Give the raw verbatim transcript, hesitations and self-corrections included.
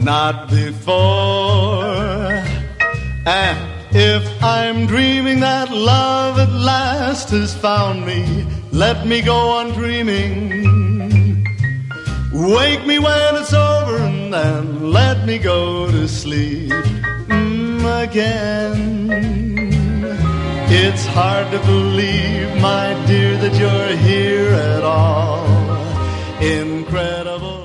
not before. And if I'm dreaming that love at last has found me, let me go on dreaming. Wake me when it's over and then let me go to sleep mm, again. It's hard to believe, my dear, that you're here at all. Incredible.